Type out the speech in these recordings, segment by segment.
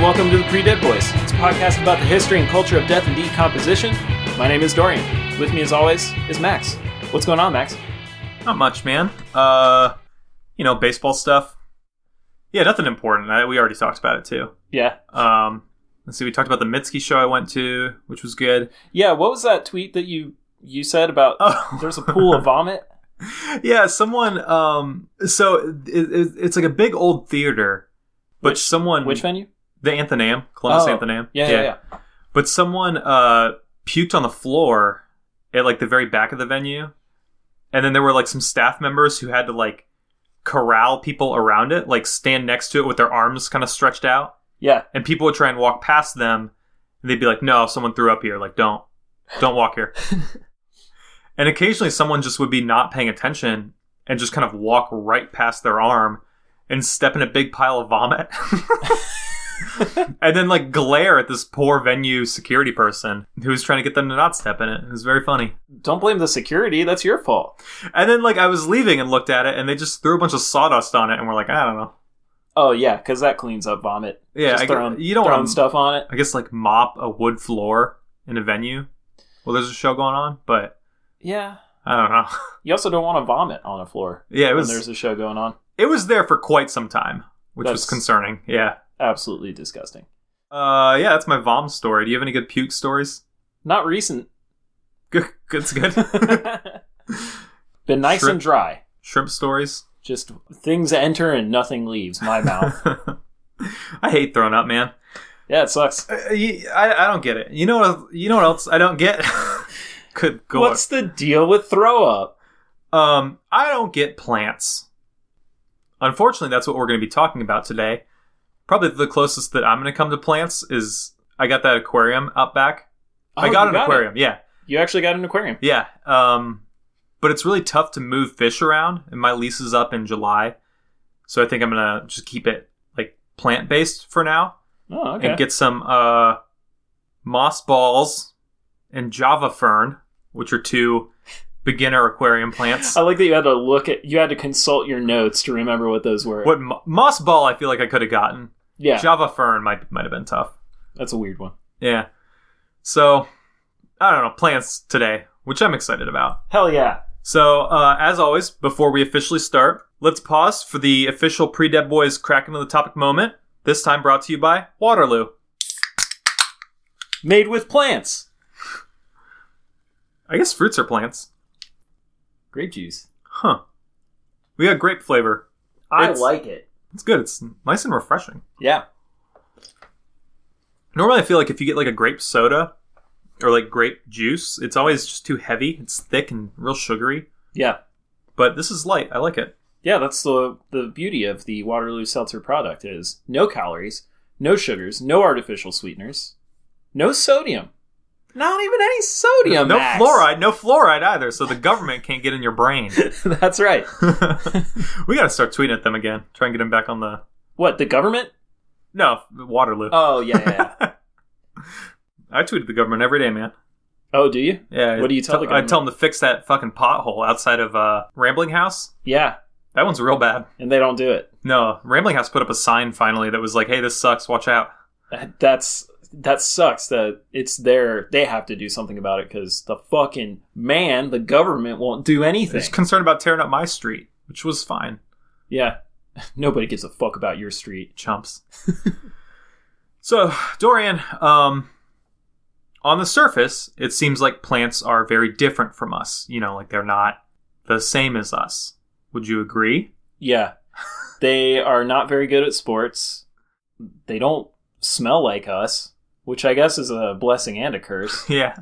welcome to the Pre-Dead Boys. It's a podcast about the history and culture of death and decomposition. My name is Dorian. With me, as always, is Max. What's going on, Max? Not much, man. Baseball stuff. Yeah, nothing important. We already talked about it, too. Yeah. Let's see, we talked about the Mitski show I went to, which was good. Yeah, what was that tweet that you said about there's a pool of vomit? Yeah, someone, it's like a big old theater, but Which venue? The Athenaeum, Columbus Athenaeum. Yeah. But someone puked on the floor at like the very back of the venue, and then there were like some staff members who had to like corral people around it, like stand next to it with their arms kind of stretched out. Yeah. And people would try and walk past them, and they'd be like, no, someone threw up here. Like, don't walk here. And occasionally someone just would be not paying attention and just kind of walk right past their arm and step in a big pile of vomit. And then like glare at this poor venue security person who was trying to get them to not step in it. It was very funny. Don't blame the security. That's your fault. And then like I was leaving and looked at it, and they just threw a bunch of sawdust on it, and we're like, I don't know. Oh, yeah, because that cleans up vomit. Yeah, just throwing stuff on it. I guess like mop a wood floor in a venue. Well, there's a show going on, but yeah, I don't know. You also don't want to vomit on a floor. Yeah, when there's a show going on. It was there for quite some time, which was concerning. Yeah, absolutely disgusting. Yeah, that's my vom story. Do you have any good puke stories? Not recent. Good's good. Been nice and dry. Shrimp stories. Just things enter and nothing leaves my mouth. I hate throwing up, man. Yeah, it sucks. I don't get it. You know what else I don't get? Good God. What's the deal with throw up? I don't get plants. Unfortunately, that's what we're going to be talking about today. Probably the closest that I'm going to come to plants is I got that aquarium out back. Oh, I got an aquarium, yeah. You actually got an aquarium? Yeah. But it's really tough to move fish around, and my lease is up in July. So I think I'm going to just keep it like plant-based for now. Oh, okay. And get some moss balls and Java fern, which are two beginner aquarium plants. I like that you had to consult your notes to remember what those were. What moss ball I feel like I could have gotten. Yeah. Java fern might have been tough. That's a weird one. Yeah. So, I don't know, plants today, which I'm excited about. Hell yeah. So, as always, before we officially start, let's pause for the official Pre-Dead Boys crack into the topic moment. This time brought to you by Waterloo. Made with plants. I guess fruits are plants. Grape juice. Huh. We got grape flavor. I like it. It's good. It's nice and refreshing. Yeah. Normally I feel like if you get like a grape soda or like grape juice, it's always just too heavy. It's thick and real sugary. Yeah. But this is light. I like it. Yeah, that's the beauty of the Waterloo Seltzer product is no calories, no sugars, no artificial sweeteners, no sodium. Not even any sodium, No Max. no fluoride either, so the government can't get in your brain. That's right. We gotta start tweeting at them again. Try and get them back on the... What, the government? No, Waterloo. Oh, yeah. I tweet at the government every day, man. Oh, do you? Yeah. What do you tell the government? I tell them to fix that fucking pothole outside of Rambling House. Yeah. That one's real bad. And they don't do it. No, Rambling House put up a sign finally that was like, hey, this sucks, watch out. That sucks that it's there. They have to do something about it because the government won't do anything. They're just concerned about tearing up my street, which was fine. Yeah. Nobody gives a fuck about your street. Chumps. So, Dorian, on the surface, it seems like plants are very different from us. You know, like they're not the same as us. Would you agree? Yeah. They are not very good at sports. They don't smell like us, which I guess is a blessing and a curse. Yeah.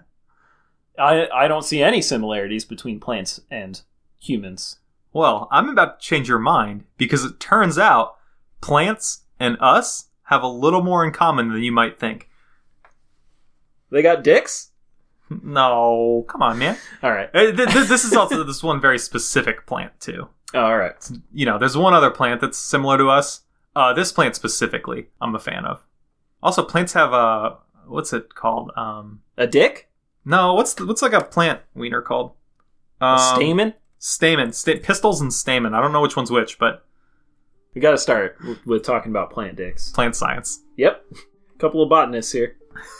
I don't see any similarities between plants and humans. Well, I'm about to change your mind because it turns out plants and us have a little more in common than you might think. They got dicks? No, come on, man. All right. This is also this one very specific plant, too. Oh, all right. You know, there's one other plant that's similar to us. This plant specifically, I'm a fan of. Also, plants have what's it called? A dick? No, what's like a plant wiener called? A stamen? Stamen. Pistils and stamen. I don't know which one's which, but... We gotta start with talking about plant dicks. Plant science. Yep. Couple of botanists here.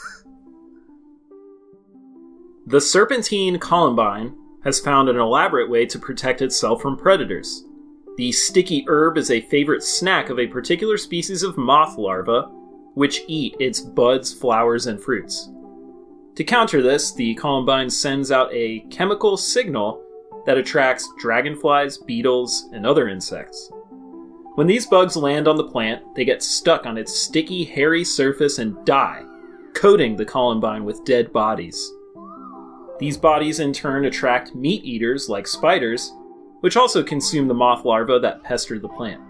The serpentine columbine has found an elaborate way to protect itself from predators. The sticky herb is a favorite snack of a particular species of moth larvae, which eat its buds, flowers, and fruits. To counter this, the columbine sends out a chemical signal that attracts dragonflies, beetles, and other insects. When these bugs land on the plant, they get stuck on its sticky, hairy surface and die, coating the columbine with dead bodies. These bodies in turn attract meat eaters like spiders, which also consume the moth larvae that pester the plant.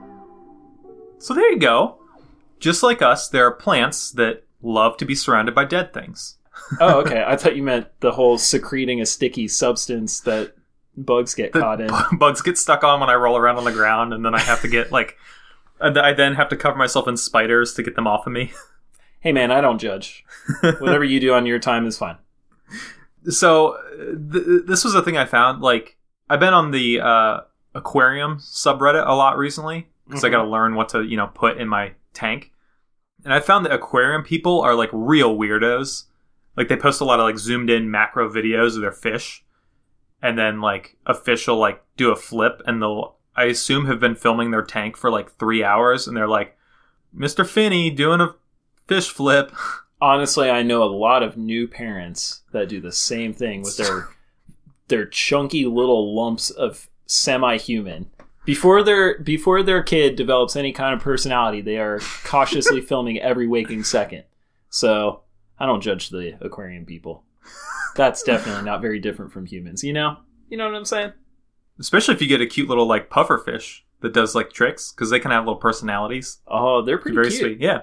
So there you go. Just like us, there are plants that love to be surrounded by dead things. Oh, okay. I thought you meant the whole secreting a sticky substance that bugs get caught in. Bugs get stuck on when I roll around on the ground, and then I have to get, I then have to cover myself in spiders to get them off of me. Hey man, I don't judge. Whatever you do on your time is fine. So, this was a thing I found. I've been on the aquarium subreddit a lot recently, because I got to learn what to, put in my tank. And I found that aquarium people are, real weirdos. They post a lot of, zoomed in macro videos of their fish. And then, a fish will, do a flip, and they'll, I assume, have been filming their tank for, 3 hours, and they're like, Mr. Finney doing a fish flip. Honestly, I know a lot of new parents that do the same thing with their chunky little lumps of semi-human. Before their kid develops any kind of personality, they are cautiously filming every waking second. So, I don't judge the aquarium people. That's definitely not very different from humans, You know what I'm saying? Especially if you get a cute little, puffer fish that does, tricks, because they can have little personalities. Oh, they're pretty very cute. Sweet, yeah.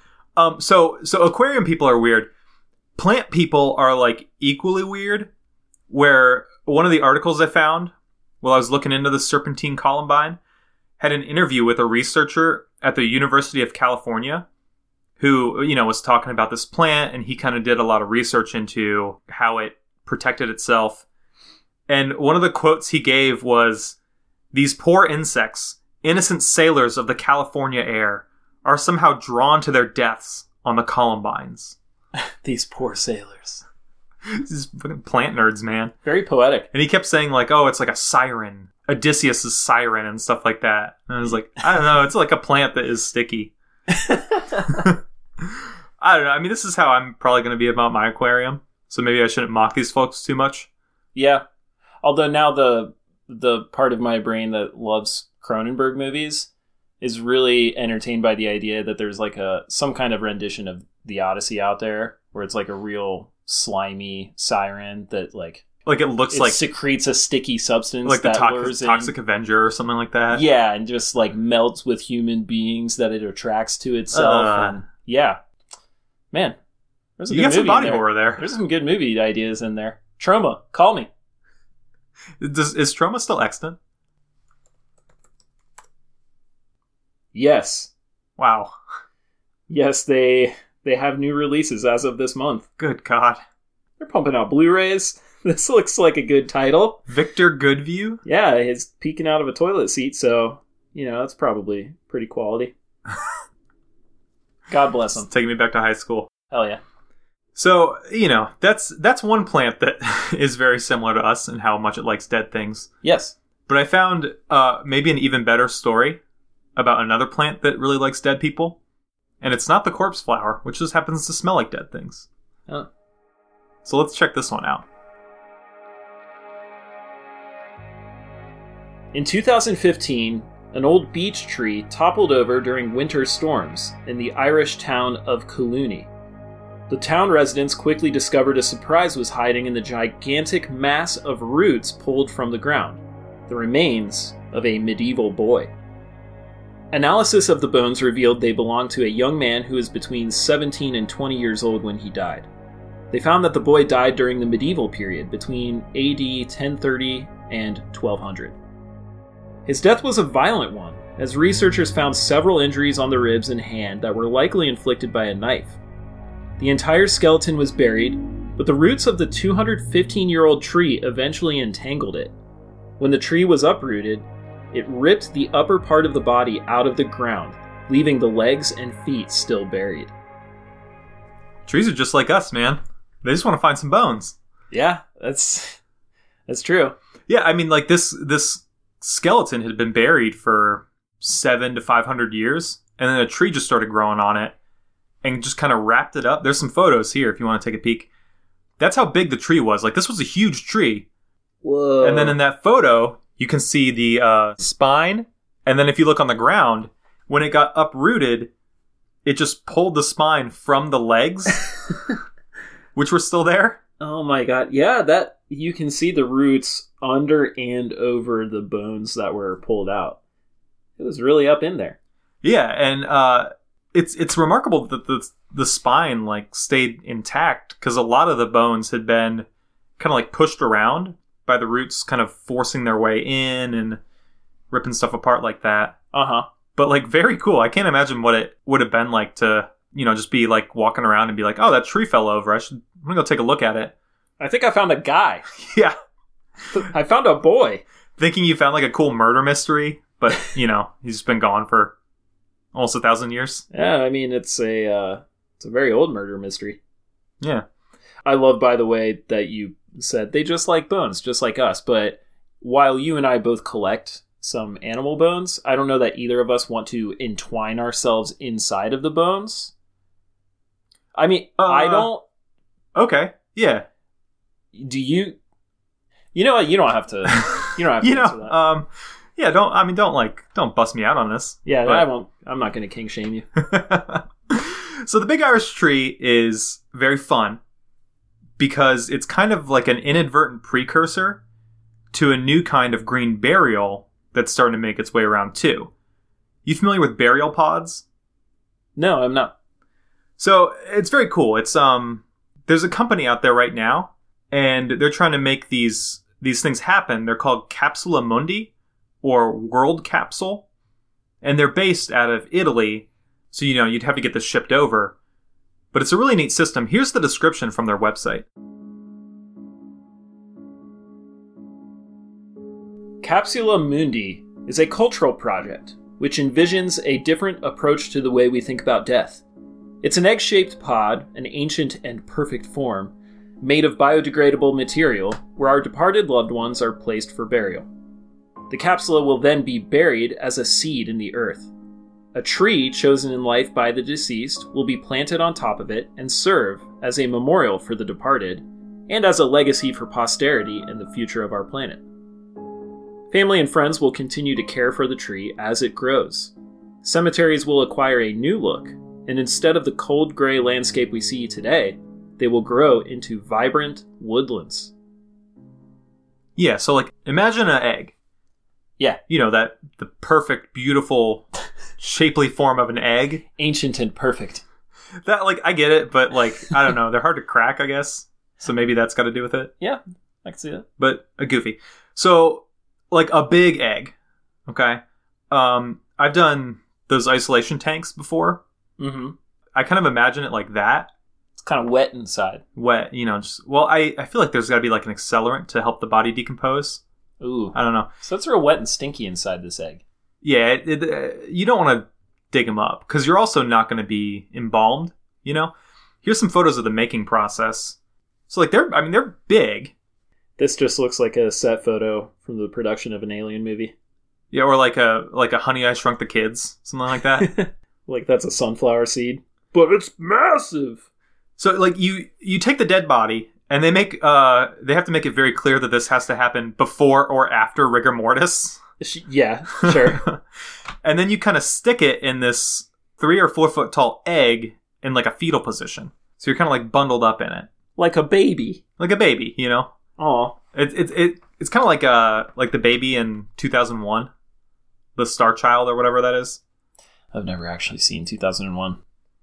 So aquarium people are weird. Plant people are, equally weird, where one of the articles I found while I was looking into the serpentine columbine had an interview with a researcher at the University of California who, was talking about this plant, and he kind of did a lot of research into how it protected itself. And one of the quotes he gave was, "These poor insects, innocent sailors of the California air, are somehow drawn to their deaths on the columbines." These poor sailors. These fucking plant nerds, man. Very poetic. And he kept saying, oh, it's like a siren. Odysseus' siren and stuff like that. And I was like, I don't know. It's like a plant that is sticky. I don't know. I mean, this is how I'm probably going to be about my aquarium. So maybe I shouldn't mock these folks too much. Yeah. Although now the part of my brain that loves Cronenberg movies is really entertained by the idea that there's some kind of rendition of The Odyssey out there where it's a real slimy siren that it looks it secretes a sticky substance like that the lures Toxic in. Avenger or something like that. Yeah, and just melts with human beings that it attracts to itself. And yeah, man, there's a you good got some movie body in there. horror there. There's some good movie ideas in there. Trauma, call me. Is Trauma still extant? Yes. Wow. Yes, they have new releases as of this month. Good God. They're pumping out Blu-rays. This looks like a good title. Victor Goodview? Yeah, he's peeking out of a toilet seat, so, that's probably pretty quality. God bless him. It's taking me back to high school. Hell yeah. So, that's one plant that is very similar to us and how much it likes dead things. Yes. But I found maybe an even better story about another plant that really likes dead people. And it's not the corpse flower, which just happens to smell like dead things. Oh. So let's check this one out. In 2015, an old beech tree toppled over during winter storms in the Irish town of Collooney. The town residents quickly discovered a surprise was hiding in the gigantic mass of roots pulled from the ground, the remains of a medieval boy. Analysis of the bones revealed they belonged to a young man who was between 17 and 20 years old when he died. They found that the boy died during the medieval period, between AD 1030 and 1200. His death was a violent one, as researchers found several injuries on the ribs and hand that were likely inflicted by a knife. The entire skeleton was buried, but the roots of the 215-year-old tree eventually entangled it. When the tree was uprooted, it ripped the upper part of the body out of the ground, leaving the legs and feet still buried. Trees are just like us, man. They just want to find some bones. Yeah, that's true. Yeah, I mean, like this skeleton had been buried for 700 to 500 years, and then a tree just started growing on it and just kind of wrapped it up. There's some photos here if you want to take a peek. That's how big the tree was. Like, this was a huge tree. Whoa. And then in that photo, you can see the spine. And then if you look on the ground, when it got uprooted, it just pulled the spine from the legs, which were still there. Oh my god. Yeah, that you can see the roots under and over the bones that were pulled out. It was really up in there. Yeah, and it's remarkable that the spine like stayed intact, because a lot of the bones had been kind of like pushed around by the roots, kind of forcing their way in and ripping stuff apart like that. Uh-huh. But like, very cool. I can't imagine what it would have been like to, just be like walking around and be like, oh, that tree fell over. I'm gonna go take a look at it. I think I found a guy. Yeah. I found a boy. Thinking you found like a cool murder mystery, but he's been gone for almost 1,000 years. Yeah, I mean, it's a very old murder mystery. Yeah. I love, by the way, that you said they just like bones, just like us. But while you and I both collect some animal bones, I don't know that either of us want to entwine ourselves inside of the bones. I mean, I don't. Okay. Yeah. Do you? You know what? You don't have to. You don't have to answer that. Yeah. Don't bust me out on this. Yeah, but... I won't. I'm not going to king shame you. So the Big Irish Tree is very fun because it's kind of like an inadvertent precursor to a new kind of green burial that's starting to make its way around too. You familiar with burial pods? No, I'm not. So it's very cool. It's there's a company out there right now, and they're trying to make these things happen. They're called Capsula Mundi, or World Capsule, and they're based out of Italy. So, you'd have to get this shipped over. But it's a really neat system. Here's the description from their website. Capsula Mundi is a cultural project which envisions a different approach to the way we think about death. It's an egg-shaped pod, an ancient and perfect form, made of biodegradable material where our departed loved ones are placed for burial. The capsula will then be buried as a seed in the earth. A tree chosen in life by the deceased will be planted on top of it and serve as a memorial for the departed and as a legacy for posterity in the future of our planet. Family and friends will continue to care for the tree as it grows. Cemeteries will acquire a new look, and instead of the cold gray landscape we see today, they will grow into vibrant woodlands. Yeah, so imagine an egg. Yeah. The perfect, beautiful, shapely form of an egg. Ancient and perfect. That, I get it, but, I don't know. They're hard to crack, I guess. So maybe that's got to do with it. Yeah, I can see that. But goofy. So, a big egg, okay? I've done those isolation tanks before. Mm-hmm. I kind of imagine it like that. It's kind of wet inside. Wet, I feel like there's got to be, an accelerant to help the body decompose. Ooh. I don't know. So it's real wet and stinky inside this egg. Yeah, you don't want to dig them up, because you're also not going to be embalmed, Here's some photos of the making process. So, they're big. This just looks like a set photo from the production of an Alien movie. Yeah, or like a Honey, I Shrunk the Kids, something like that. That's a sunflower seed. But it's massive! So, you take the dead body, and they have to make it very clear that this has to happen before or after rigor mortis. Yeah, sure. And then you kind of stick it in this 3 or 4 foot tall egg in a fetal position. So you're kind of bundled up in it. Like a baby. Like a baby, Aw. It's kind of like the baby in 2001. The Star Child or whatever that is. I've never actually seen 2001.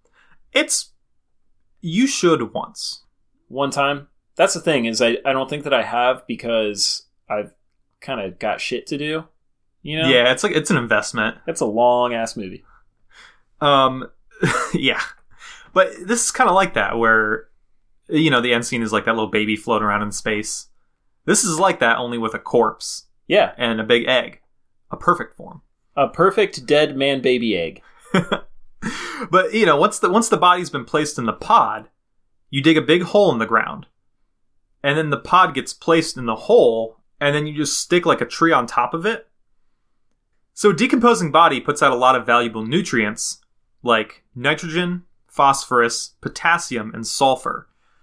You should once. One time. That's the thing, is I don't think that I have, because I've kind of got shit to do. Yeah, it's an investment. That's a long ass movie. Yeah. But this is kind of like that, where, the end scene is that little baby floating around in space. This is like that, only with a corpse. Yeah. And a big egg. A perfect form. A perfect dead man baby egg. But, once the body's been placed in the pod, you dig a big hole in the ground, and then the pod gets placed in the hole, and then you just stick like a tree on top of it. So a decomposing body puts out a lot of valuable nutrients like nitrogen, phosphorus, potassium, and sulfur.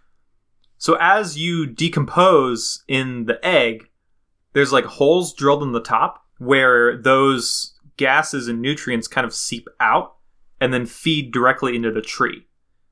So as you decompose in the egg, there's like holes drilled in the top where those gases and nutrients kind of seep out and then feed directly into the tree.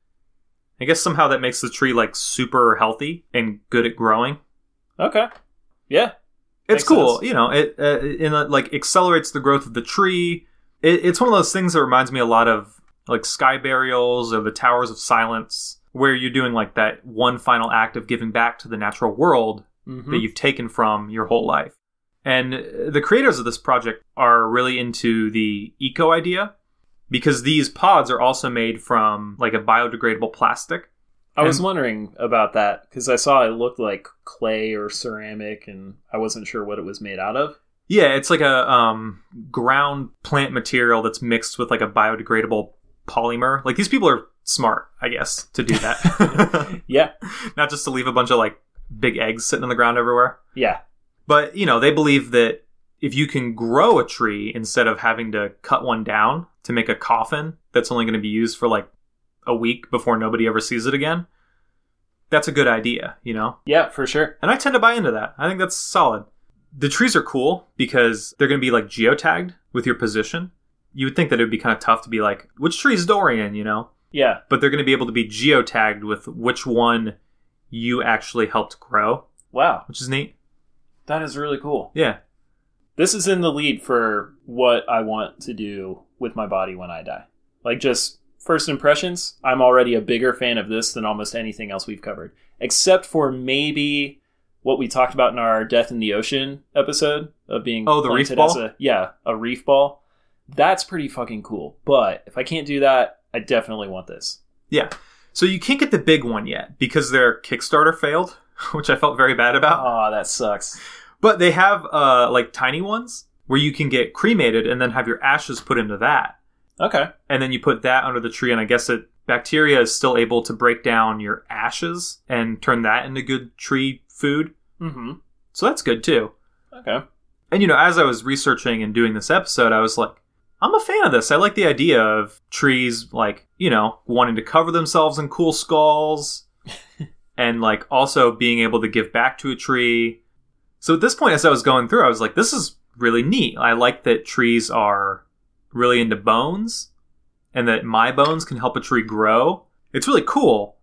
I guess somehow that makes the tree like super healthy and good at growing. Okay. Yeah. It's Makes cool. sense. You know, it like accelerates the growth of the tree. It's one of those things that reminds me a lot of like Sky Burials or the Towers of Silence, where you're doing like that one final act of giving back to the natural world that you've taken from your whole life. And the creators of this project are really into the eco idea because these pods are also made from like a biodegradable plastic. I was wondering about that because I saw it looked like clay or ceramic and I wasn't sure what it was made out of. Yeah, it's like a ground plant material that's mixed with like a biodegradable polymer. Like these people are smart, I guess, to do that. Yeah. Not just to leave a bunch of like big eggs sitting on the ground everywhere. Yeah. But, you know, they believe that if you can grow a tree instead of having to cut one down to make a coffin that's only going to be used for like a week before nobody ever sees it again, that's a good idea, you know? Yeah, for sure. And I tend to buy into that. I think that's solid. The trees are cool because they're going to be like geotagged with your position. You would think that it would be kind of tough to be like, which tree is Dorian, you know? Yeah. But they're going to be able to be geotagged with which one you actually helped grow. Wow. Which is neat. That is really cool. Yeah. This is in the lead for what I want to do with my body when I die. Like, just first impressions, I'm already a bigger fan of this than almost anything else we've covered. Except for maybe what we talked about in our Death in the Ocean episode of being the reef planted ball? as a reef ball. That's pretty fucking cool. But if I can't do that, I definitely want this. Yeah. So you can't get the big one yet because their Kickstarter failed, which I felt very bad about. Oh, that sucks. But they have like tiny ones where you can get cremated and then have your ashes put into that. Okay. And then you put that under the tree, and I guess bacteria is still able to break down your ashes and turn that into good tree food. Mm-hmm. So that's good too. Okay. And, you know, as I was researching and doing this episode, I was like, I'm a fan of this. I like the idea of trees, like, you know, wanting to cover themselves in cool skulls and, like, also being able to give back to a tree. So at this point, as I was going through, I was like, this is really neat. I like that trees are really into bones and that my bones can help a tree grow. It's really cool.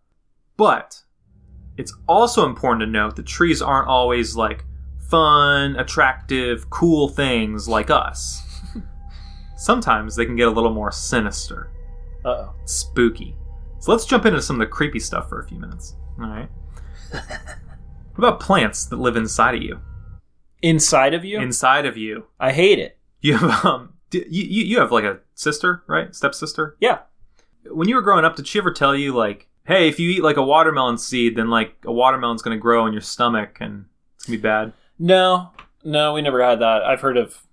But it's also important to note that trees aren't always, like, fun, attractive, cool things like us. Sometimes they can get a little more sinister. Uh-oh. Spooky. So let's jump into some of the creepy stuff for a few minutes. All right. What about plants that live inside of you? Inside of you? Inside of you. I hate it. You have you have like a sister, right? Stepsister? Yeah. When you were growing up, did she ever tell you like, hey, if you eat like a watermelon seed, then like a watermelon's going to grow in your stomach and it's going to be bad? No, we never had that. I've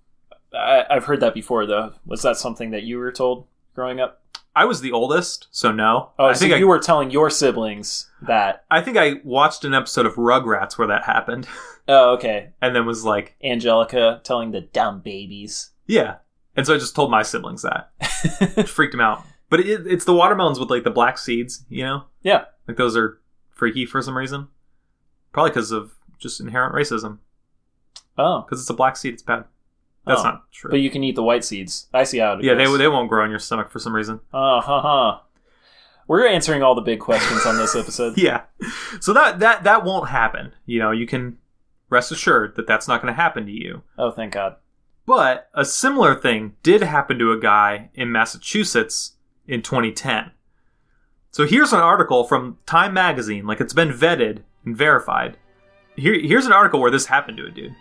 heard that before, though. Was that something that you were told growing up? I was the oldest, so no. Oh, so you were telling your siblings that. I think I watched an episode of Rugrats where that happened. Oh, okay. And then was like... Angelica telling the dumb babies. Yeah. And so I just told my siblings that. Which freaked them out. But it's the watermelons with like the black seeds, you know? Yeah. Like those are freaky for some reason. Probably because of just inherent racism. Oh. Because it's a black seed, it's bad. That's not true. But you can eat the white seeds. I see how it Yeah, goes. they won't grow in your stomach for some reason. We're answering all the big questions on this episode. Yeah. So that won't happen. You know, you can rest assured that that's not going to happen to you. Oh, thank God. But a similar thing did happen to a guy in Massachusetts in 2010. So here's an article from Time Magazine. Like, it's been vetted and verified. Here's an article where this happened to a dude.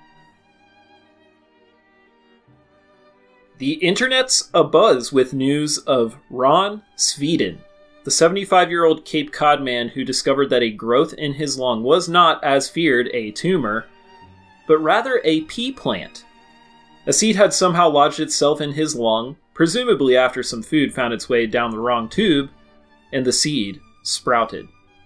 The internet's abuzz with news of Ron Sveden, the 75-year-old Cape Cod man who discovered that a growth in his lung was not, as feared, a tumor, but rather a pea plant. A seed had somehow lodged itself in his lung, presumably after some food found its way down the wrong tube, and the seed sprouted.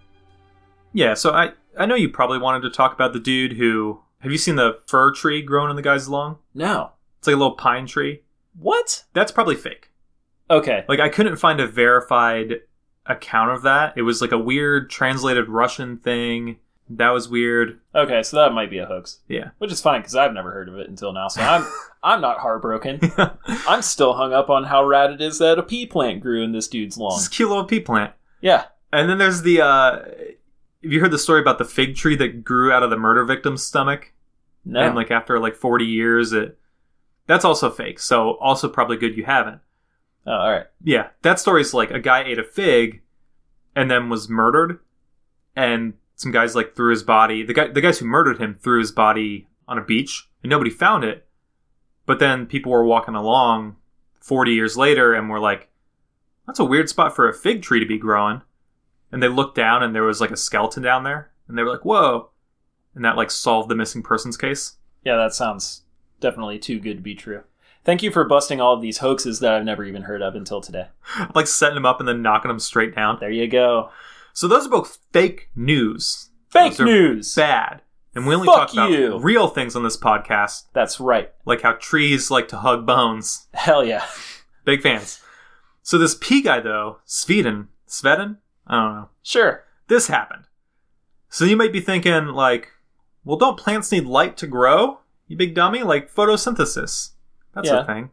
Yeah, so I know you probably wanted to talk about the dude who... Have you seen the fir tree growing in the guy's lung? No. It's like a little pine tree. What? That's probably fake. Okay. Like, I couldn't find a verified account of that. It was like a weird translated Russian thing. That was weird. Okay, so that might be a hoax. Yeah. Which is fine, because I've never heard of it until now, so I'm not heartbroken. I'm still hung up on how rad it is that a pea plant grew in this dude's lawn. This cute little pea plant. Yeah. And then there's the... have you heard the story about the fig tree that grew out of the murder victim's stomach? No. And like after like 40 years, that's also fake. So also probably good you haven't. Oh, all right. Yeah, that story's like a guy ate a fig and then was murdered, and some guys like threw his body. The guys who murdered him threw his body on a beach, and nobody found it. But then people were walking along 40 years later and were like, "That's a weird spot for a fig tree to be growing." And they looked down, and there was like a skeleton down there, and they were like, "Whoa!" And that like solved the missing persons case. Yeah, that sounds definitely too good to be true. Thank you for busting all of these hoaxes that I've never even heard of until today. Like setting them up and then knocking them straight down. There you go. So those are both fake news. Fake Those are news! bad. And we only Fuck talk about you. real things on this podcast, That's right. like how trees like to hug bones. Hell yeah. Big fans. So this pea guy, though, Sveden? I don't know. Sure. This happened. So you might be thinking, like, well, don't plants need light to grow? You big dummy? Like photosynthesis. That's a thing.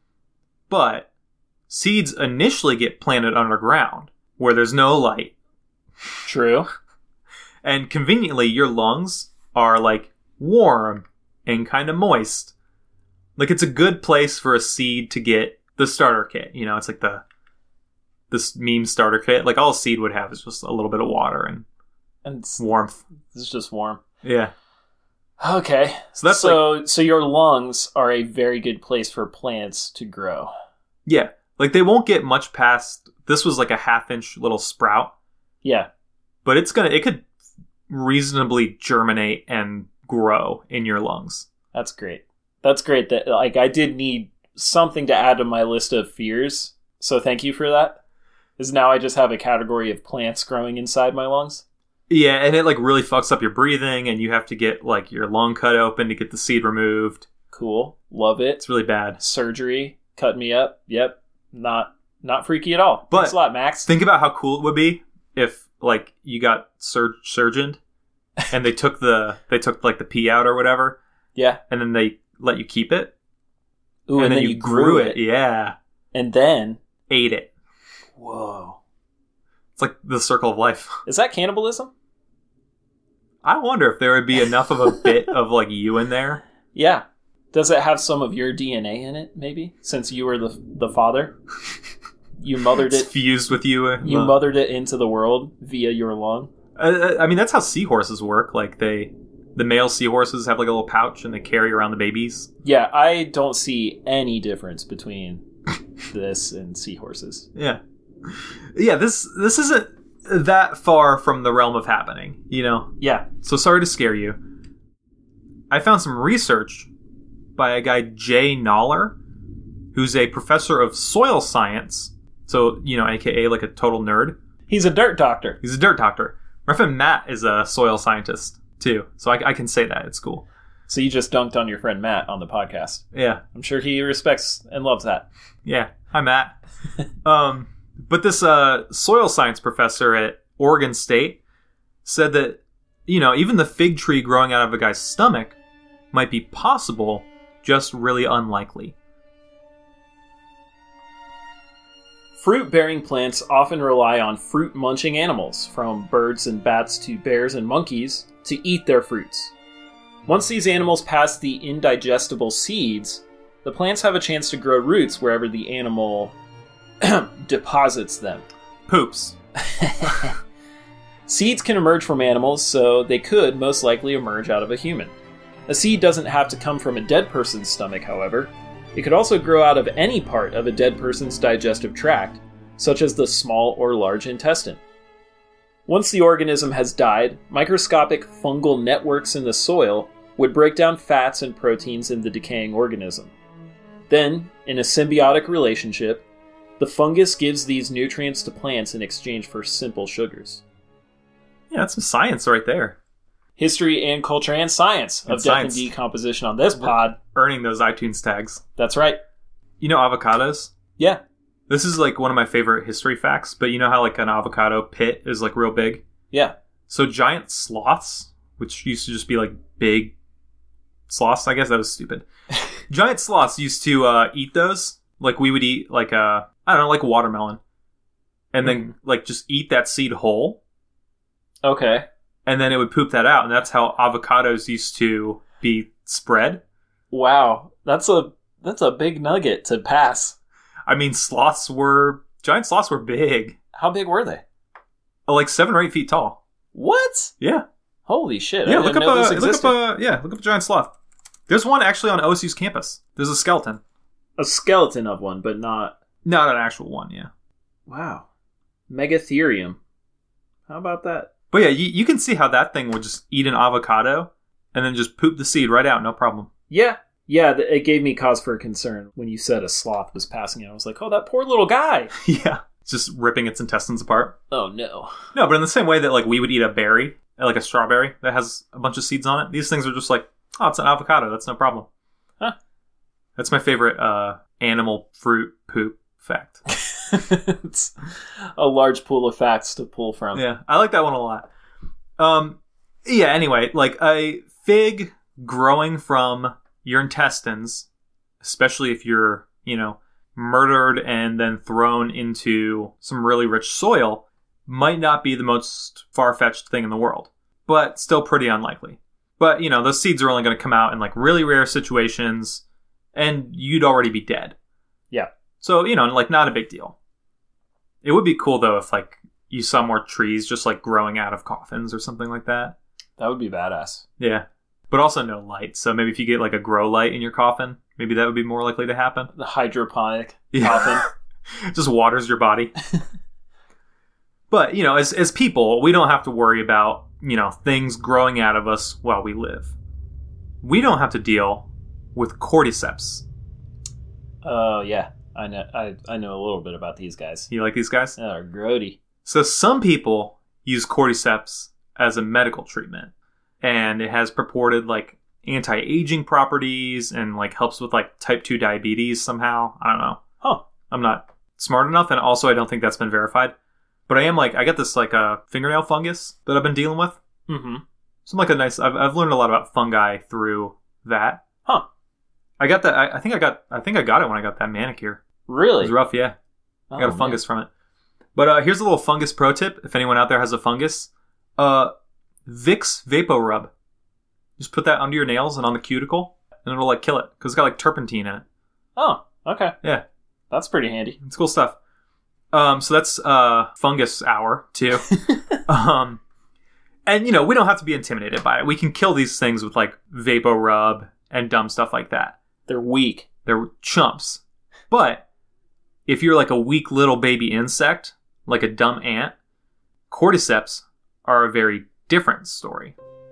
But seeds initially get planted underground, where there's no light. True. And conveniently, your lungs are, like, warm and kind of moist. Like, it's a good place for a seed to get the starter kit. You know, it's like this meme starter kit. Like, all a seed would have is just a little bit of water and warmth. It's just warm. Yeah. Okay. So that's so your lungs are a very good place for plants to grow. Yeah. Like, they won't get much past... This was like a half-inch little sprout. Yeah. But it could reasonably germinate and grow in your lungs. That's great. That's great that, like, I did need something to add to my list of fears. So thank you for that. Because now I just have a category of plants growing inside my lungs. Yeah, and it like really fucks up your breathing, and you have to get like your lung cut open to get the seed removed. Cool. Love it. It's really bad. Surgery. Cut me up. Yep. Not freaky at all. But thanks a lot, Max. Think about how cool it would be if like you got surgeoned and they took like the pea out or whatever. Yeah. And then they let you keep it. Ooh, and then you grew it. Yeah. And then ate it. Whoa. It's like the circle of life. Is that cannibalism? I wonder if there would be enough of a bit of like you in there. Yeah. Does it have some of your DNA in it, maybe? Since you were the father? You mothered it's fused with you. You mothered it into the world via your lung? I mean, that's how seahorses work. Like, the male seahorses have like a little pouch and they carry around the babies. Yeah, I don't see any difference between this and seahorses. Yeah. Yeah, this isn't that far from the realm of happening, you know? Yeah. So sorry to scare you. I found some research by a guy, Jay Noller, who's a professor of soil science. So, you know, aka like a total nerd. He's a dirt doctor. He's a dirt doctor. My friend Matt is a soil scientist, too. So I can say that. It's cool. So you just dunked on your friend Matt on the podcast. Yeah. I'm sure he respects and loves that. Yeah. Hi, Matt. But this soil science professor at Oregon State said that, you know, even the fig tree growing out of a guy's stomach might be possible, just really unlikely. Fruit-bearing plants often rely on fruit-munching animals, from birds and bats to bears and monkeys, to eat their fruits. Once these animals pass the indigestible seeds, the plants have a chance to grow roots wherever the animal deposits them. Poops. Seeds can emerge from animals, so they could most likely emerge out of a human. A seed doesn't have to come from a dead person's stomach, however. It could also grow out of any part of a dead person's digestive tract, such as the small or large intestine. Once the organism has died, microscopic fungal networks in the soil would break down fats and proteins in the decaying organism. Then, in a symbiotic relationship, the fungus gives these nutrients to plants in exchange for simple sugars. Yeah, that's some science right there. History and culture and science of death and decomposition on this pod. Earning those iTunes tags. That's right. You know avocados? Yeah. This is like one of my favorite history facts, but you know how like an avocado pit is like real big? Yeah. So giant sloths, which used to just be like big sloths, I guess that was stupid. Giant sloths used to eat those. Like we would eat like I don't know, like watermelon. And then like just eat that seed whole. Okay. And then it would poop that out, and that's how avocados used to be spread. Wow. That's a big nugget to pass. I mean, giant sloths were big. How big were they? Like 7 or 8 feet tall. What? Yeah. Holy shit. Yeah, look up a giant sloth. There's one actually on OSU's campus. There's a skeleton. A skeleton of one, but not an actual one, yeah. Wow. Megatherium. How about that? But yeah, you can see how that thing would just eat an avocado and then just poop the seed right out, no problem. Yeah. Yeah, it gave me cause for concern when you said a sloth was passing it. I was like, oh, that poor little guy. Yeah. Just ripping its intestines apart. Oh, no. No, but in the same way that like we would eat a berry, like a strawberry that has a bunch of seeds on it, these things are just like, oh, it's an avocado. That's no problem. Huh. That's my favorite animal fruit poop fact. It's a large pool of facts to pull from. Yeah, I like that one a lot. Yeah, anyway, like a fig growing from your intestines, especially if you're, murdered and then thrown into some really rich soil, might not be the most far-fetched thing in the world, but still pretty unlikely. But, those seeds are only going to come out in like really rare situations, and you'd already be dead. Yeah. So, like not a big deal. It would be cool though if like you saw more trees just like growing out of coffins or something like that. That would be badass. Yeah. But also no light. So maybe if you get like a grow light in your coffin, maybe that would be more likely to happen. The hydroponic coffin. Just waters your body. But, as people, we don't have to worry about, things growing out of us while we live. We don't have to deal with cordyceps. Oh, yeah. I know a little bit about these guys. You like these guys? They're grody. So some people use cordyceps as a medical treatment, and it has purported like anti-aging properties and like helps with like type 2 diabetes somehow. I don't know. Huh. I'm not smart enough, and also I don't think that's been verified. But I got this like a fingernail fungus that I've been dealing with. Mm-hmm. So I'm like I've learned a lot about fungi through that. Huh. I got that. I think I got it when I got that manicure. Really? It was rough, yeah. I got a fungus from it. But here's a little fungus pro tip. If anyone out there has a fungus, Vicks Vapo Rub. Just put that under your nails and on the cuticle, and it'll like kill it because it's got like turpentine in it. Oh, okay. Yeah, that's pretty handy. It's cool stuff. So that's fungus hour too. And we don't have to be intimidated by it. We can kill these things with like Vapo Rub and dumb stuff like that. They're weak. They're chumps. But if you're like a weak little baby insect, like a dumb ant, cordyceps are a very different story.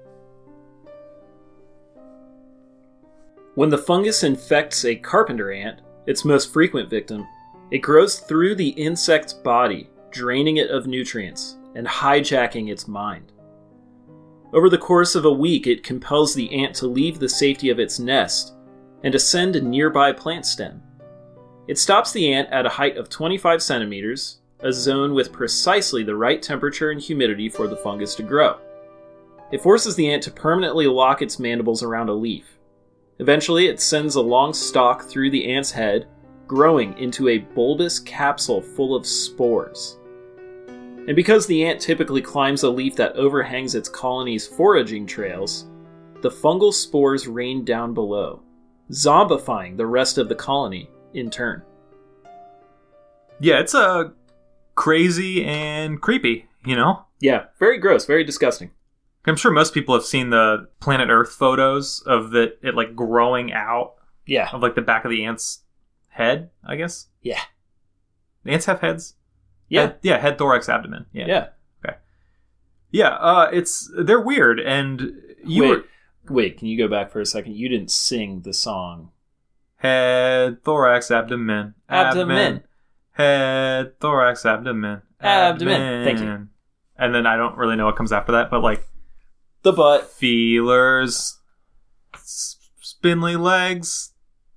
When the fungus infects a carpenter ant, its most frequent victim, it grows through the insect's body, draining it of nutrients and hijacking its mind. Over the course of a week, it compels the ant to leave the safety of its nest and ascend a nearby plant stem. It stops the ant at a height of 25 centimeters, a zone with precisely the right temperature and humidity for the fungus to grow. It forces the ant to permanently lock its mandibles around a leaf. Eventually, it sends a long stalk through the ant's head, growing into a bulbous capsule full of spores. And because the ant typically climbs a leaf that overhangs its colony's foraging trails, the fungal spores rain down below, zombifying the rest of the colony in turn. Yeah, it's crazy and creepy, Yeah, very gross, very disgusting. I'm sure most people have seen the Planet Earth photos of it like growing out of like the back of the ant's head, I guess. Yeah. The ants have heads? Yeah. Head, thorax, abdomen. Yeah. Okay. Yeah, they're weird, and Wait, can you go back for a second? You didn't sing the song. Head, thorax, abdomen. Abdomen. Head, thorax, abdomen. Abdomen. Thank you. And then I don't really know what comes after that, but like The butt. feelers, spindly legs,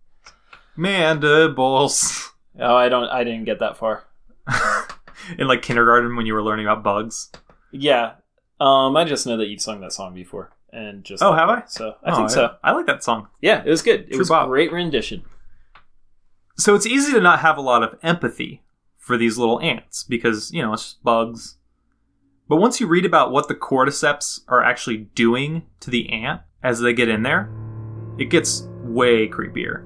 mandibles. Oh, I didn't get that far. In like kindergarten when you were learning about bugs. Yeah. I just know that you've sung that song before. And just Oh, have I? So I think so. I like that song. Yeah, it was good. It True was bop. a great rendition. So it's easy to not have a lot of empathy for these little ants because, you know, it's just bugs. But once you read about what the cordyceps are actually doing to the ant as they get in there, it gets way creepier.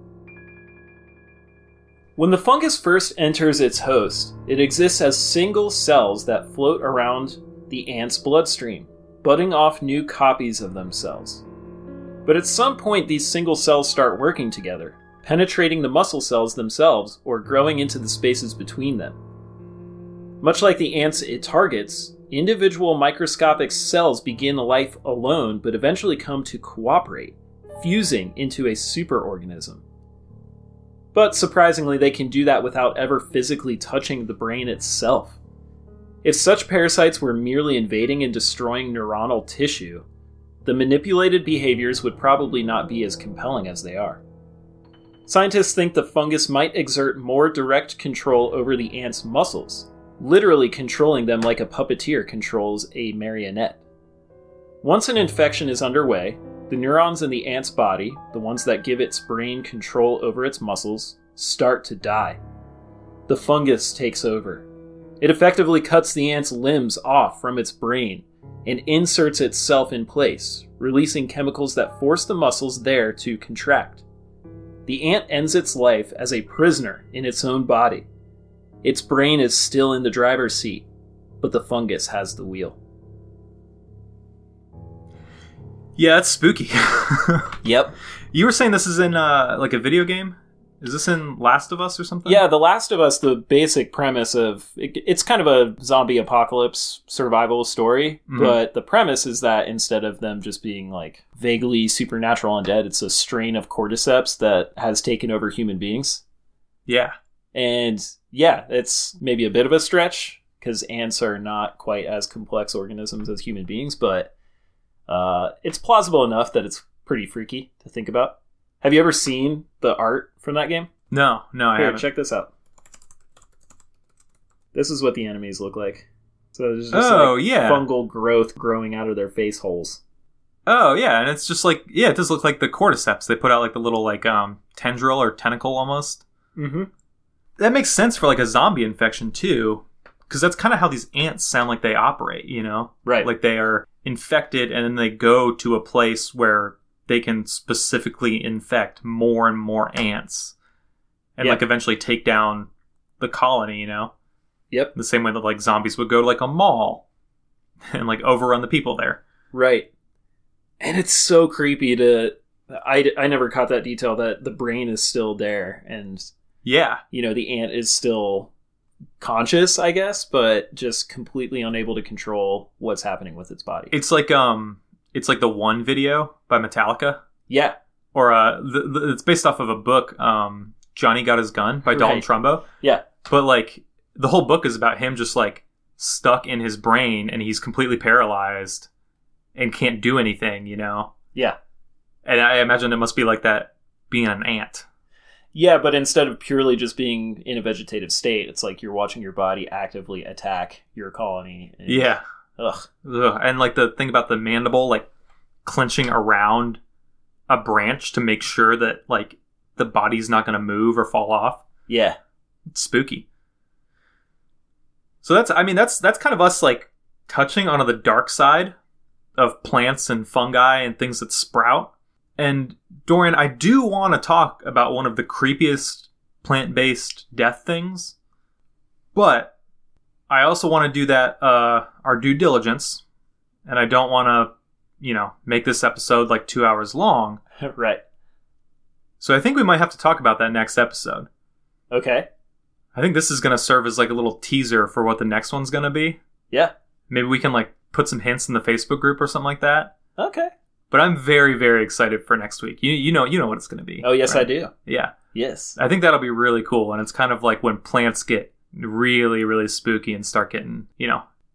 When the fungus first enters its host, it exists as single cells that float around the ant's bloodstream, budding off new copies of themselves. But at some point, these single cells start working together, penetrating the muscle cells themselves or growing into the spaces between them. Much like the ants it targets, individual microscopic cells begin life alone but eventually come to cooperate, fusing into a superorganism. But surprisingly, they can do that without ever physically touching the brain itself. If such parasites were merely invading and destroying neuronal tissue, the manipulated behaviors would probably not be as compelling as they are. Scientists think the fungus might exert more direct control over the ant's muscles, literally controlling them like a puppeteer controls a marionette. Once an infection is underway, the neurons in the ant's body, the ones that give its brain control over its muscles, start to die. The fungus takes over. It effectively cuts the ant's limbs off from its brain and inserts itself in place, releasing chemicals that force the muscles there to contract. The ant ends its life as a prisoner in its own body. Its brain is still in the driver's seat, but the fungus has the wheel. Yeah, that's spooky. Yep. You were saying this is in like a video game? Is this in Last of Us or something? Yeah, The Last of Us, the basic premise of... It's kind of a zombie apocalypse survival story, but the premise is that instead of them just being like vaguely supernatural undead, it's a strain of cordyceps that has taken over human beings. Yeah. And yeah, it's maybe a bit of a stretch, because ants are not quite as complex organisms as human beings, but it's plausible enough that it's pretty freaky to think about. Have you ever seen the art from that game? No, I Here, haven't. check this out. This is what the enemies look like. So there's just fungal growth growing out of their face holes. Oh, yeah, and it's just like, yeah, it does look like the cordyceps. They put out like the little like tendril or tentacle almost. Mm-hmm. That makes sense for like a zombie infection too, because that's kind of how these ants sound like they operate, you know? Right. Like they are infected and then they go to a place where they can specifically infect more and more ants and like eventually take down the colony, you know? Yep. The same way that like zombies would go to like a mall and like overrun the people there. Right. And it's so creepy to... I never caught that detail that the brain is still there and... Yeah. You know, the ant is still conscious, I guess, but just completely unable to control what's happening with its body. It's like the One video by Metallica. Yeah. Or it's based off of a book, Johnny Got His Gun by Dalton Trumbo. Yeah. But like the whole book is about him just like stuck in his brain and he's completely paralyzed and can't do anything, you know? Yeah. And I imagine it must be like that being an ant. Yeah, but instead of purely just being in a vegetative state, it's like you're watching your body actively attack your colony. And, Yeah. Ugh. And like the thing about the mandible, like clenching around a branch to make sure that like the body's not going to move or fall off. Yeah. It's spooky. So that's kind of us like touching on the dark side of plants and fungi and things that sprout. And Dorian, I do want to talk about one of the creepiest plant-based death things, but I also want to do that our due diligence, and I don't want to, make this episode like 2 hours long. Right. So I think we might have to talk about that next episode. Okay. I think this is going to serve as like a little teaser for what the next one's going to be. Yeah. Maybe we can like put some hints in the Facebook group or something like that. Okay. But I'm very, very excited for next week. You know what it's going to be. Oh, yes, right? I do. Yeah. Yes. I think that'll be really cool. And it's kind of like when plants get really, really spooky and start getting,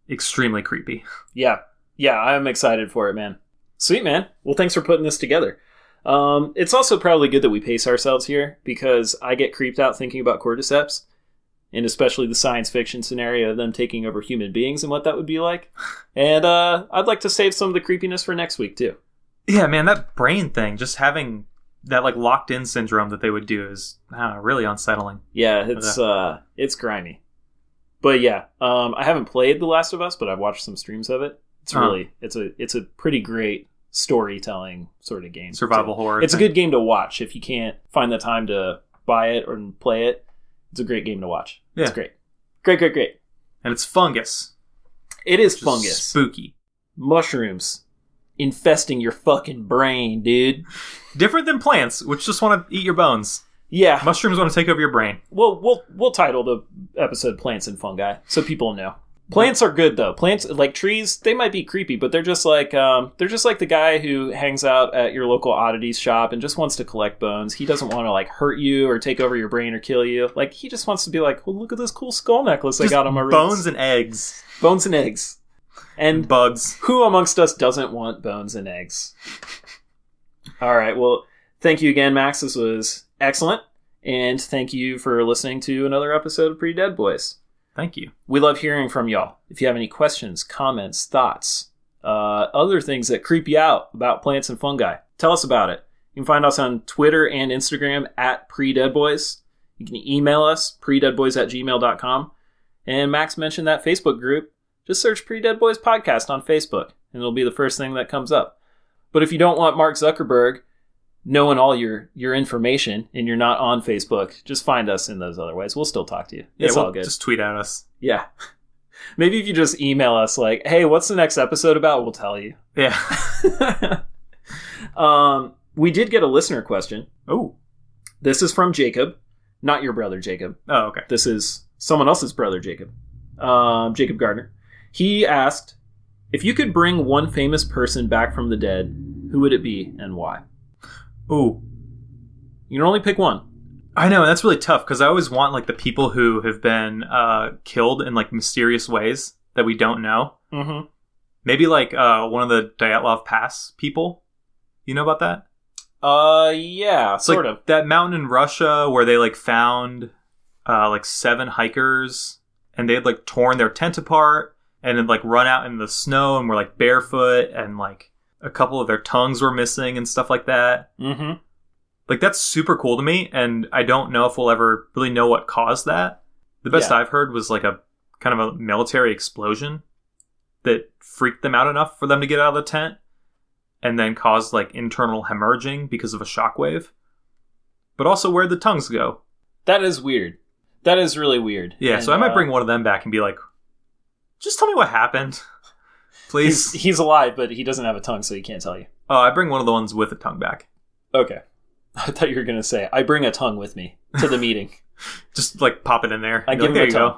extremely creepy. Yeah. Yeah, I'm excited for it, man. Sweet, man. Well, thanks for putting this together. It's also probably good that we pace ourselves here, because I get creeped out thinking about cordyceps, and especially the science fiction scenario of them taking over human beings and what that would be like. And I'd like to save some of the creepiness for next week, too. Yeah, man, that brain thing, just having that like locked-in syndrome that they would do is really unsettling. Yeah, it's grimy. But yeah, I haven't played The Last of Us, but I've watched some streams of it. It's really it's a pretty great storytelling sort of game. Survival horror. It's a good game to watch if you can't find the time to buy it or play it. It's a great game to watch. Yeah. It's great. Great. And it's fungus. It is fungus. Spooky. Mushrooms infesting your fucking brain, dude. Different than plants, which just want to eat your bones. Yeah. Mushrooms want to take over your brain. Well, we'll title the episode Plants and Fungi so people know. Plants are good though. Plants, like trees, they might be creepy, but they're just like the guy who hangs out at your local oddities shop and just wants to collect bones. He doesn't want to like hurt you or take over your brain or kill you. Like he just wants to be like, well, look at this cool skull necklace I got on my wrist. Bones and eggs. Bones and eggs. And bugs. Who amongst us doesn't want bones and eggs? All right. Well, thank you again, Max. This was excellent. And thank you for listening to another episode of Pretty Dead Boys. Thank you. We love hearing from y'all. If you have any questions, comments, thoughts, other things that creep you out about plants and fungi, tell us about it. You can find us on Twitter and Instagram at PreDeadBoys. You can email us, predeadboys@gmail.com. And Max mentioned that Facebook group. Just search Pretty Dead Boys Podcast on Facebook, and it'll be the first thing that comes up. But if you don't want Mark Zuckerberg knowing all your information and you're not on Facebook, just find us in those other ways. We'll still talk to you. It's all good. Just tweet at us. Yeah. Maybe if you just email us like, hey, what's the next episode about? We'll tell you. Yeah. We did get a listener question. Oh. This is from Jacob. Not your brother, Jacob. Oh, okay. This is someone else's brother, Jacob. Jacob Gardner. He asked, if you could bring one famous person back from the dead, who would it be and why? Ooh. You can only pick one. I know, that's really tough, because I always want like the people who have been killed in like mysterious ways that we don't know. Mm-hmm. Maybe like one of the Dyatlov Pass people. You know about that? Yeah, it's sort like of. that mountain in Russia where they like found like 7 hikers, and they had like torn their tent apart and then like run out in the snow and were like barefoot, and like a couple of their tongues were missing and stuff like that. Mm-hmm. Like, that's super cool to me, and I don't know if we'll ever really know what caused that. The best I've heard was like a kind of a military explosion that freaked them out enough for them to get out of the tent, and then caused like internal hemorrhaging because of a shockwave. But also, where'd the tongues go? That is weird. That is really weird. Yeah, and, so I might bring one of them back and be like, just tell me what happened. Please. He's alive, but he doesn't have a tongue, so he can't tell you. Oh, I bring one of the ones with a tongue back. Okay. I thought you were going to say, I bring a tongue with me to the meeting. Just like pop it in there. I give him a tongue.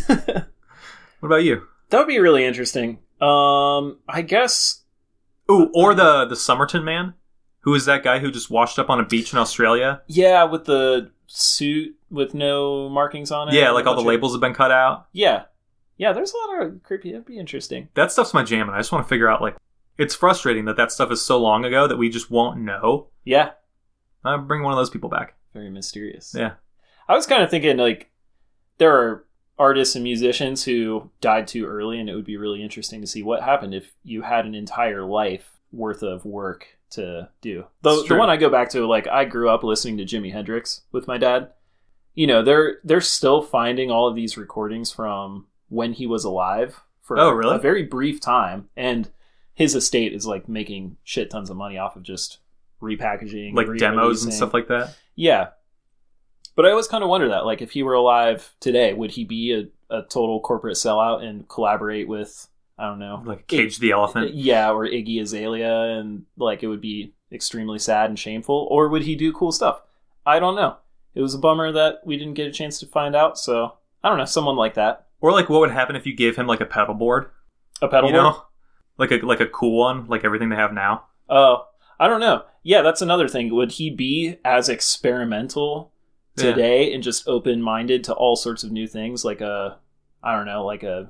What about you? That would be really interesting. I guess. Ooh, or the Somerton man. Who is that guy who just washed up on a beach in Australia? Yeah, with the suit with no markings on it. Yeah, like all the labels have been cut out. Yeah. Yeah, there's a lot of creepy. That'd be interesting. That stuff's my jam, and I just want to figure out, like, it's frustrating that stuff is so long ago that we just won't know. Yeah. I'll bring one of those people back. Very mysterious. Yeah. I was kind of thinking, like, there are artists and musicians who died too early, and it would be really interesting to see what happened if you had an entire life worth of work to do. The one I go back to, like, I grew up listening to Jimi Hendrix with my dad. You know, they're still finding all of these recordings from when he was alive for a very brief time, and his estate is like making shit tons of money off of just repackaging, like demos and stuff like that. Yeah, but I always kind of wonder that, like, if he were alive today, would he be a total corporate sellout and collaborate with, I don't know, like Cage the Elephant? Yeah, or Iggy Azalea, and like it would be extremely sad and shameful, or would he do cool stuff? I don't know. It was a bummer that we didn't get a chance to find out, so I don't know, someone like that. Or like, what would happen if you gave him like a pedal board? A pedal board? Know? Like a cool one, like everything they have now. Oh, I don't know. Yeah, that's another thing. Would he be as experimental today and just open-minded to all sorts of new things, like a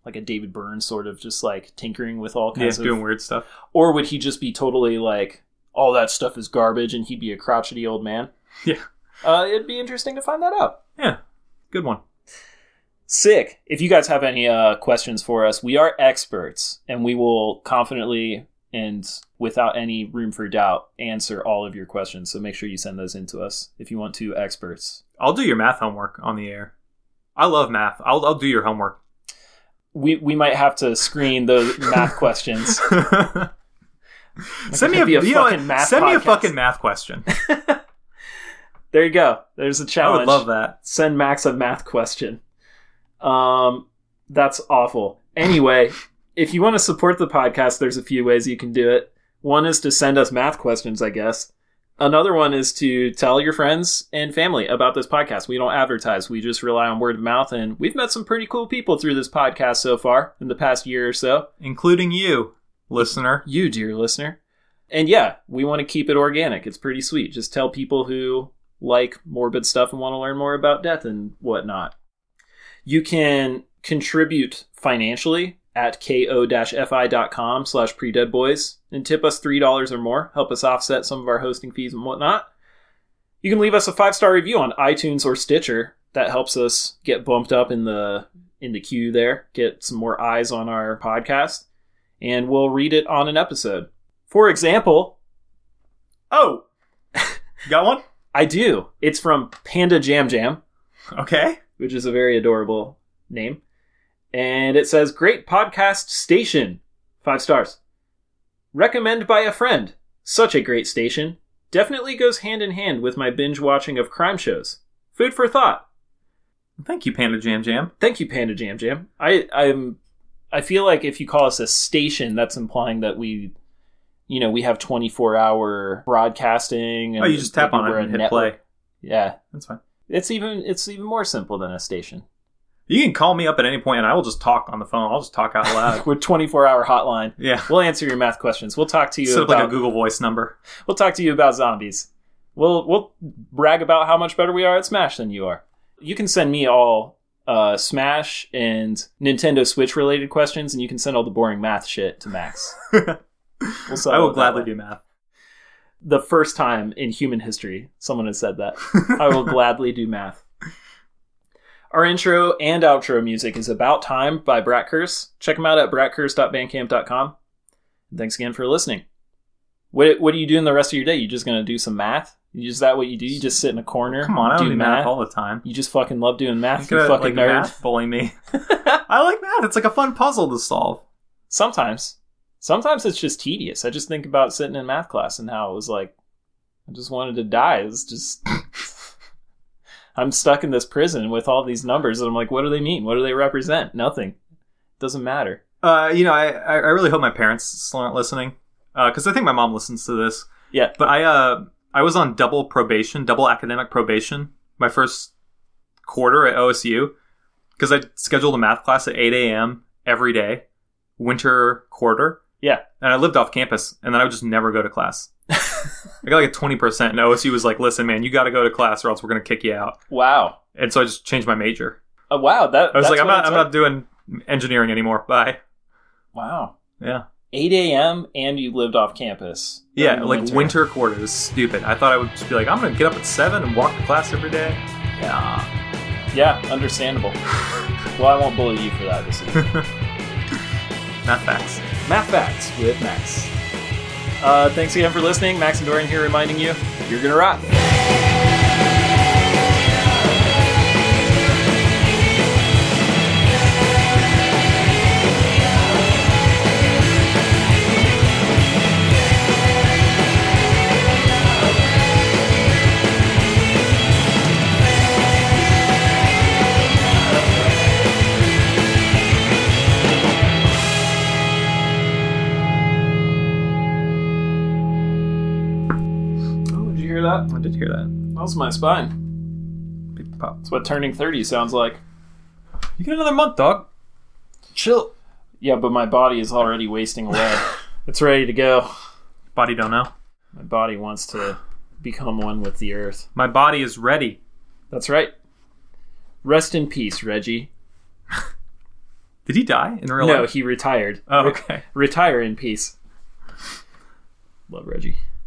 like a David Byrne sort of just like tinkering with all kinds of doing weird stuff? Or would he just be totally like, all that stuff is garbage and he'd be a crotchety old man? Yeah. It'd be interesting to find that out. Yeah. Good one. Sick. If you guys have any questions for us, we are experts and we will confidently and without any room for doubt answer all of your questions. So make sure you send those in to us if you want to, experts. I'll do your math homework on the air. I love math. I'll do your homework. We might have to screen the math questions. Send me a fucking math question. There you go. There's a challenge. I would love that. Send Max a math question. That's awful. Anyway, if you want to support the podcast, there's a few ways you can do it. One is to send us math questions, I guess. Another one is to tell your friends and family about this podcast. We don't advertise. We just rely on word of mouth, and we've met some pretty cool people through this podcast so far in the past year or so. Including you, listener. You, dear listener. And yeah, we want to keep it organic. It's pretty sweet. Just tell people who like morbid stuff and want to learn more about death and whatnot. You can contribute financially at ko-fi.com/predeadboys and tip us $3 or more. Help us offset some of our hosting fees and whatnot. You can leave us a 5-star review on iTunes or Stitcher. That helps us get bumped up in the queue there, get some more eyes on our podcast, and we'll read it on an episode. For example, got one? I do. It's from Panda Jam Jam. Okay. Which is a very adorable name. And it says, great podcast station. 5 stars. Recommend by a friend. Such a great station. Definitely goes hand in hand with my binge watching of crime shows. Food for thought. Thank you, Panda Jam Jam. Thank you, Panda Jam Jam. I feel like if you call us a station, that's implying that we have 24-hour broadcasting. And you just tap on it and hit play. Yeah. That's fine. It's even more simple than a station. You can call me up at any point and I will just talk on the phone. I'll just talk out loud. We're 24-hour hotline. Yeah. We'll answer your math questions. We'll talk to you about... like a Google Voice number. We'll talk to you about zombies. We'll brag about how much better we are at Smash than you are. You can send me all Smash and Nintendo Switch related questions, and you can send all the boring math shit to Max. I will gladly do math. The first time in human history someone has said that. I will gladly do math. Our intro and outro music is About Time by Brat Curse. Check them out at bratcurse.bandcamp.com. And thanks again for listening. What are you doing the rest of your day? You just going to do some math? Is that what you do? You just sit in a corner? Come on, I don't do math all the time. You just fucking love doing math? You fucking nerd. Math bullying me. I like math. It's like a fun puzzle to solve. Sometimes it's just tedious. I just think about sitting in math class and how it was like, I just wanted to die. It's just... I'm stuck in this prison with all these numbers, and I'm like, what do they mean? What do they represent? Nothing. Doesn't matter. I really hope my parents still aren't listening, because I think my mom listens to this. Yeah. But I was on double academic probation, my first quarter at OSU, because I scheduled a math class at 8 a.m. every day, winter quarter. Yeah. And I lived off campus, and then I would just never go to class. I got like a 20%, and OSU was like, listen, man, you got to go to class or else we're going to kick you out. Wow. And so I just changed my major. Wow. I was like, I'm not doing engineering anymore. Bye. Wow. Yeah. 8 a.m. and you lived off campus. Yeah, like winter quarter. It was stupid. I thought I would just be like, I'm going to get up at 7 and walk to class every day. Yeah, understandable. Well, I won't bully you for that this evening. Math facts. Math facts with Max. Thanks again for listening. Max and Dorian here reminding you, you're gonna rock. I did hear that. That was my spine. Big pop. That's what turning 30 sounds like. You get another month, dog. Chill. Yeah, but my body is already wasting away. It's ready to go. Body don't know. My body wants to become one with the earth. My body is ready. That's right. Rest in peace, Reggie. Did he die in real No, life? he retired. Oh, okay. Retire in peace. Love Reggie.